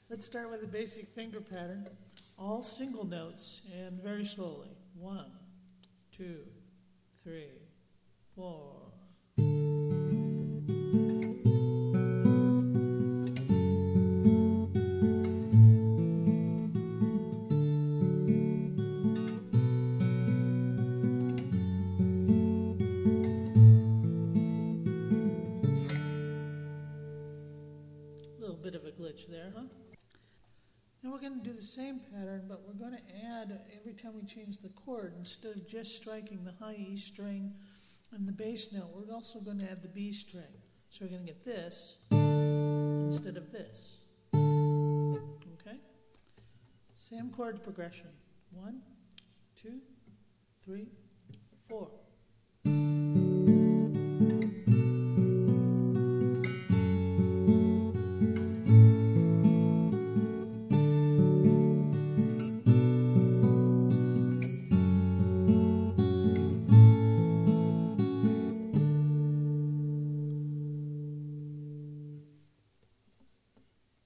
Let's start with a basic finger pattern. All single notes and very slowly. 1, 2, 3, 4. A little bit of a glitch there, huh? Now we're going to do the same pattern, but we're going to add, every time we change the chord, instead of just striking the high E string and the bass note, we're also going to add the B string. So we're going to get this instead of this. Okay? Same chord progression. 1, 2, 3, 4.